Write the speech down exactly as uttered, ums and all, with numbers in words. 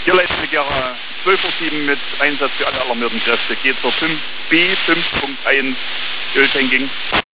Hier leiten wir Gera zwölf Uhr sieben mit Einsatz für alle alarmierten Kräfte. Geht zur fünf B fünf Punkt eins Öltanking.